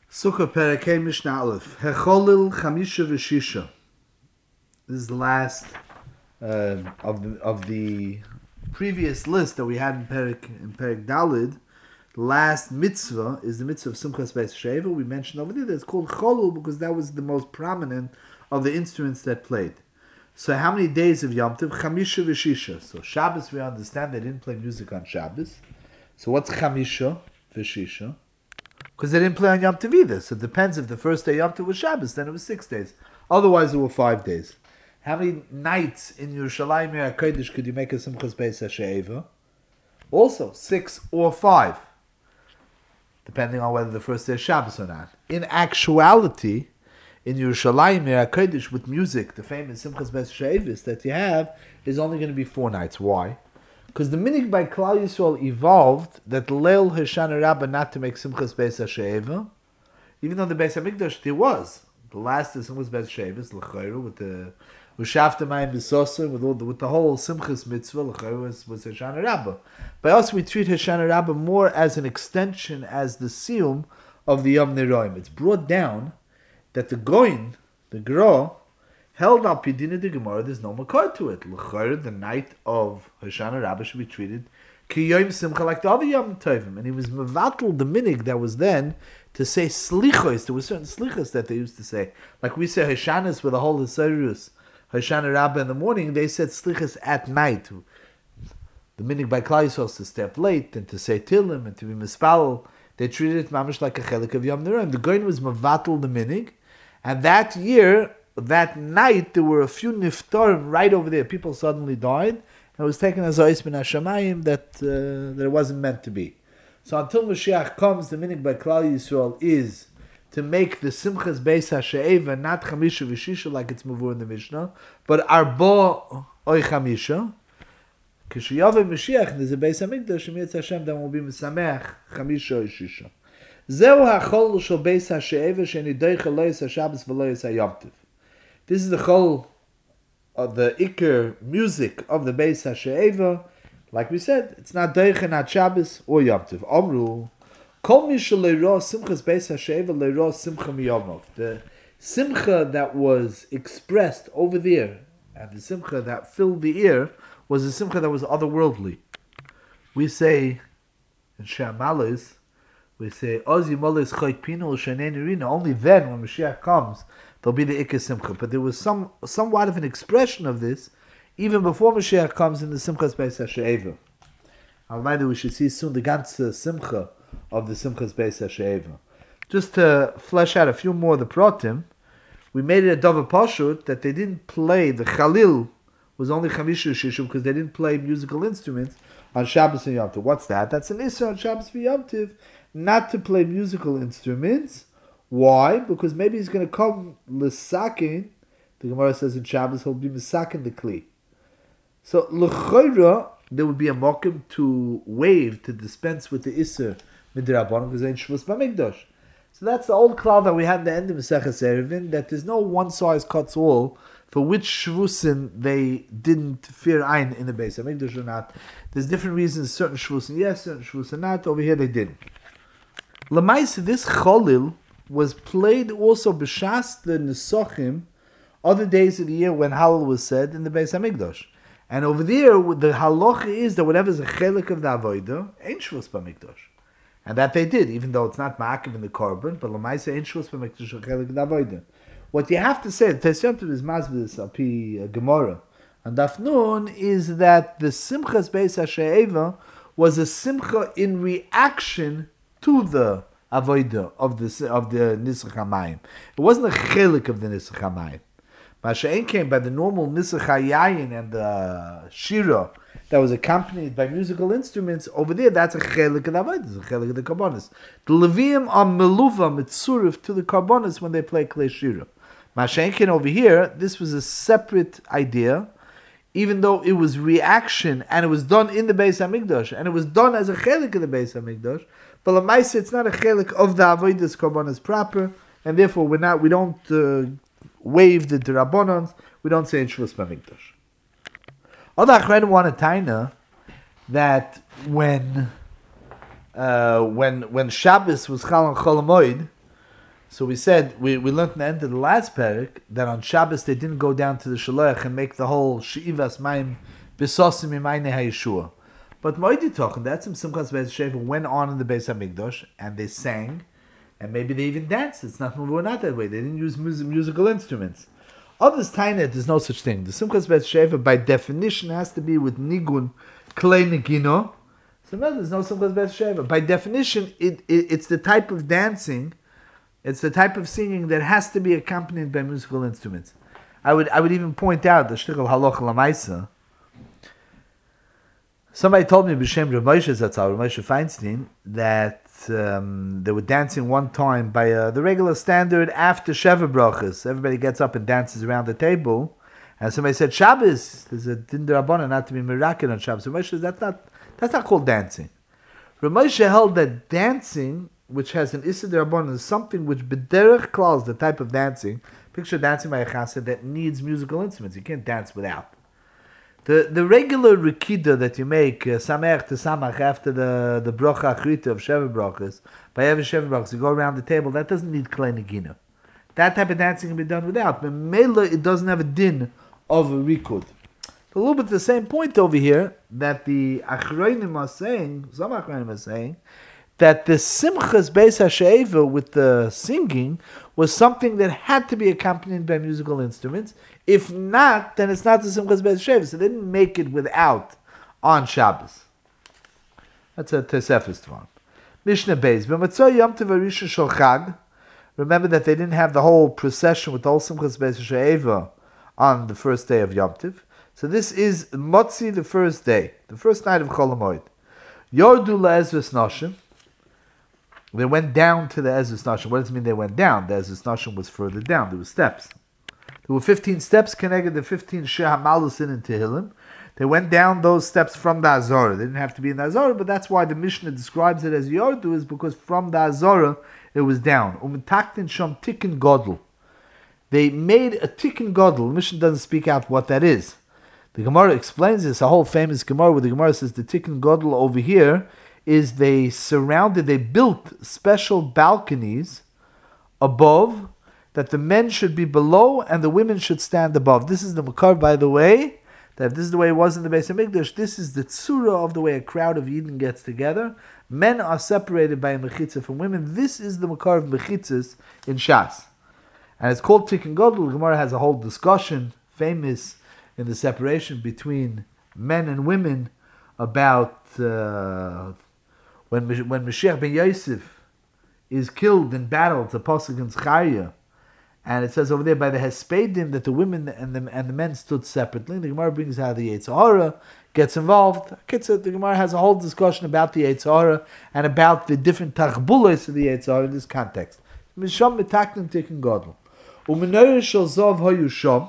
Sukkah Perakei Mishnah Aleph. Hecholil Chamisha V'Shisha. This is the last of the previous list that we had in Perak Dalid. The last mitzvah is the mitzvah of Simchas Beis Sheva. We mentioned over there that it's called Cholul because that was the most prominent of the instruments that played. So how many days of Yom Tov? Chamisha V'Shisha. So Shabbos, we understand they didn't play music on Shabbos. So what's Chamisha V'Shisha? Because they didn't play on Yom Tov either. So it depends if the first day Yom Tov was Shabbos, then it was 6 days. Otherwise, it were 5 days. How many nights in Yerushalayim HaKodesh could you make a Simchas Beis HaShe'eva? Also, 6 or 5. Depending on whether the first day is Shabbos or not. In actuality, in Yerushalayim HaKodesh with music, the famous Simchas Beis HaShe'eva that you have is only going to be 4 nights. Why? Because the minig by Klal Yisrael evolved that Leil Hoshana Rabbah not to make Simchas Beis HaShe'eva, even though the Beis HaMikdash there was. The last is Simchas Beis HaShe'eva, is L'chayru, with the Ushafta Mayim B'Sosa, with the whole Simchas Mitzvah, L'chayru was Hoshana Rabbah. By us we treat Hoshana Rabbah more as an extension, as the siyum of the Yom Neroim. It's brought down that the Goin, the Gro, held up Pidina de Gemara, there's no makar to it. L'chayr, the night of Hoshana Rabbah should be treated ki Yom Simcha like the other Yom Tovim. And he was mevatel the minig that was then to say slichos. There were certain slichos that they used to say. Like we say Hoshanas with the whole Hosarus, Hoshana Rabbah in the morning, they said slichos at night. The minig by Klal Yisrael to step late and to say Tilim and to be mispal. They treated it mamish like a chelik of Yom Neroim. The Goin was mevatel the minig, and that year, that night, there were a few niftarim right over there. People suddenly died, and it was taken as Ois Min HaShamayim that it wasn't meant to be. So until Mashiach comes, the minig by Klal Yisrael is to make the Simchas Beis HaShe'eva not Chamisha V'Shisha like it's Mavur in the Mishnah, but Arba Oy Chamisha. Kishiyaveh Mashiach, there's a Beis HaMikdash, and Yetz Hashem, then will be Mesameach Chamisha Oy Shisha. Zeu HaChol Shel Beis HaShe'eva she'ni doicha loyes HaShabbos v'loyes HaYom Tov. This is the chol of the Iker music of the Beis HaShe'eva. Like we said, it's not Doicha, not Shabbos or Yom Tov. Amru, Kol mi sheleiro Simchas Beis HaShe'eva leiro Simcha miyomov. The Simcha that was expressed over there, and the Simcha that filled the ear, was a Simcha that was otherworldly. We say, in Shamalis, we say, Ozi molis choik pino l'shanei nirina. Only then, when Mashiach comes, there'll be the Iker Simcha. But there was somewhat of an expression of this even before Mashiach comes in the Simchas Beis HaShe'eva. Almighty, we should see soon the ganze Simcha of the Simchas Beis HaShe'eva. Just to flesh out a few more of the pratim, we made it a Dover Pashut that they didn't play, the Chalil was only Chamisha Shishu because they didn't play musical instruments on Shabbos and Yom Tov. What's that? That's an Issa on Shabbos and Yom Tov, not to play musical instruments. Why? Because maybe he's going to come l'sakin. The Gemara says in Shabbos he'll be misakin the kli. So l'chayra there would be a mokim to waive, to dispense with the iser midrabanan because they ain't shvus b'mikdash. So that's the old cloud that we had in the end of Maseches Eruvin, that there's no one size cuts all for which shvusin they didn't fear ein in the base of Mikdash or not. There's different reasons. Certain shvusin yes, certain shvusin not. Over here they didn't. L'mais, this cholil was played also b'shas the Nesochim, other days of the year when Hallel was said in the Beis HaMikdash. And over there, the halacha is that whatever is a chelik of the avodah, ain't shvus b'mikdash. And that they did, even though it's not ma'akiv in the korban, but l'maisa ain't shvus b'mikdash a chelik of the avodah. What you have to say, the Tes Yom Tov is mazbis api Gemara, and Daf Nun is that the Simchas Beis HaShe'eva was a simcha in reaction to the avodah of the Nisach HaMayim. It wasn't a chelik of the Nisach HaMayim. Masha'en came by the normal Nisach HaYayin and the Shira that was accompanied by musical instruments. Over there, that's a chelik of the avodah, it's a chelik of the karbonis. The Leviim are meluva mitzurif to the karbonis when they play klei Shira. Masha'en came over here, this was a separate idea, even though it was reaction and it was done in the Beis HaMikdash and it was done as a chelik of the Beis HaMikdash. But l'maisa, it's not a chelik of the avodas karbonis proper, and therefore we don't waive the derabonans. We don't say in shvus b'mikdash. Other achredim want to taina that when Shabbos was Chal on Chol Hamoed, So we said, we learned at the end of the last parak that on Shabbos they didn't go down to the Shaloach and make the whole She'ivas Mayim Besosim Imayne HaYeshua. But Moedi Tochen, that's in Simchas Beis Sheva, went on in the Beis HaMikdash and they sang, and maybe they even danced. It's not that way. They didn't use musical instruments. Others Tainet, there's no such thing. The Simchas Beis Sheva, by definition, has to be with Nigun Klei Negino. So no, there's no Simchas Beis Sheva. By definition, it's the type of dancing. It's the type of singing that has to be accompanied by musical instruments. I would even point out the shtickle halacha lamaisa. Somebody told me b'shem Rav Moshe Zatzal, Rav Moshe Feinstein, that they were dancing one time by the regular standard after Sheva Brachas. Everybody gets up and dances around the table, and somebody said Shabbos. There's a din d'Rabbanan not to be mirakin on Shabbos. Rav Moshe, that's not called dancing. Rav Moshe held that dancing, which has an Issa D'Rabbanan, is something which B'derech Klal, the type of dancing. Picture dancing by a chassid that needs musical instruments. You can't dance without. The regular Rikida that you make, Sameach to Samach, after the Brocha Achrita of Sheva Brachas, by every Sheva Brachas, you go around the table, that doesn't need Klei Negina. That type of dancing can be done without. But Mela, it doesn't have a din of a Rikud. A little bit the same point over here, that the Achroinim are saying, some Achroinim are saying, that the Simchas Beis HaShe'eva with the singing was something that had to be accompanied by musical instruments. If not, then it's not the Simchas Beis HaShe'eva. So they didn't make it without on Shabbos. That's a Tosefes Tvan. Mishnah Beis. B'matzah Yom Tov HaRishon Shel Chag. Remember that they didn't have the whole procession with the whole Simchas Beis HaShe'eva on the first day of Yom Tov. So this is Motzi, the first day, the first night of Chol HaMoed. Yordu LaEzras Noshim. They went down to the Ezras Nashim. What does it mean they went down? The Ezras Nashim was further down. There were steps. There were 15 steps connected the 15 Sheh HaMalusin in Tehillim. They went down those steps from the Azorah. They didn't have to be in the Azorah, but that's why the Mishnah describes it as Yordu, is because from the Azorah it was down. U'metaktin sham tikkun godel. They made a tikkun godel. The Mishnah doesn't speak out what that is. The Gemara explains this, a whole famous Gemara where the Gemara says the tikkun godel over here is they built special balconies above, that the men should be below and the women should stand above. This is the Makar, by the way, that this is the way it was in the Beis HaMikdash. This is the tzura of the way a crowd of Yidden gets together. Men are separated by a mechitza from women. This is the Makar of mechitzas in Shas. And it's called Tikkun Gadol. The Gemara has a whole discussion, famous in the separation between men and women, about when Mashiach ben Yosef is killed in battle, it's a pasuk in Zechariah, and it says over there by the Hespedim that the women and the men stood separately. The Gemara brings out the Yetzer Hara, gets involved. The Gemara has a whole discussion about the Yetzer Hara and about the different tachbulos of the Yetzer Hara in this context. Misham metaknim tikkun gadol. U'menorah shel zov hayu sham.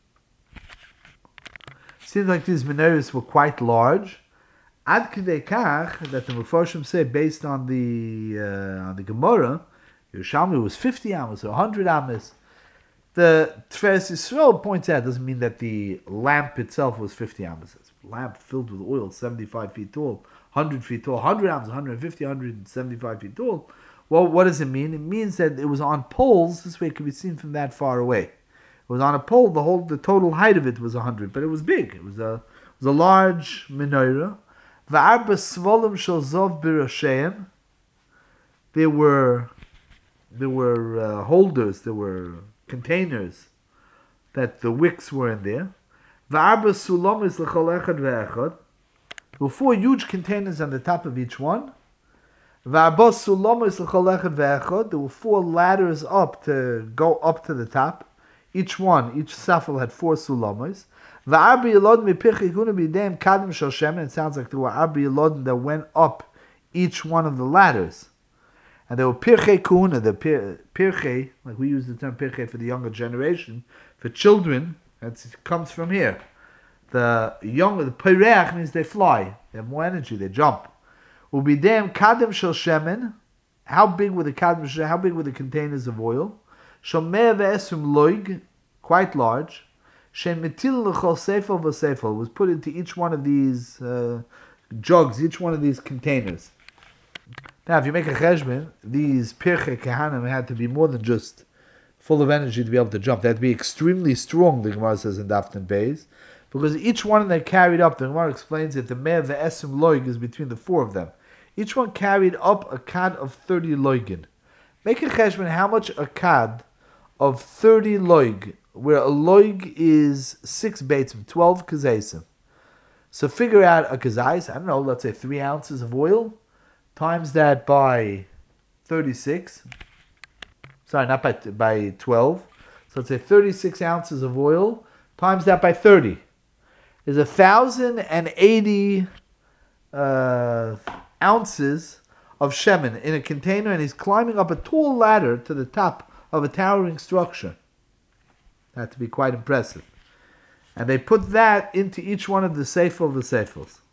Seems like these menorahs were quite large. Ad kidei kach, that the Mefarshim say, based on the Gemara, Yerushalmi was 50 amas or 100 amas. The Tferes Yisrael points out, doesn't mean that the lamp itself was 50 amas. It's a lamp filled with oil, 75 feet tall, 100 feet tall, 100 amas, 150, 175 feet tall. Well, what does it mean? It means that it was on poles. This way it could be seen from that far away. It was on a pole. The total height of it was 100, but it was big. It was a large menorah. V'arba svolim shel zov b'rasheim. There were holders, there were containers that the wicks were in there. V'arba sulamis l'chol echad ve'echad. There were 4 huge containers on the top of each one. V'arba sulamis l'chol echad ve'echad. There were 4 ladders up to go up to the top. Each safel had 4 sulamis. It sounds like there were Arbi Yelodin that went up each one of the ladders. And there were Pirchei Kuhuna, the Pirchei, like we use the term Pirchei for the younger generation, for children, it comes from here. The Pireach means they fly, they have more energy, they jump. Ubidem Kadem Shel Shemen, how big were the containers of oil? Shomeh ve'esum loig, quite large. Shem metil l'chol seifel v'seifel was put into each one of these jugs, each one of these containers. Now, if you make a cheshbon, these Pirchei Kehanim had to be more than just full of energy to be able to jump. They had to be extremely strong, the Gemara says in Daftan Beis, because each one they carried up, the Gemara explains that the Me'er Ve'esim Loig is between the four of them. Each one carried up a kad of 30 loigin. Make a cheshbon how much a kad of 30 loig, where a loig is 6 beitzim, 12 kazesim. So figure out a kazais, I don't know, let's say 3 ounces of oil, times that by 36. Sorry, not by 12. So let's say 36 ounces of oil, times that by 30. Is 1,080 ounces of shemen in a container, and he's climbing up a tall ladder to the top of a towering structure. That to be quite impressive. And they put that into each one of the seifel of the seifels.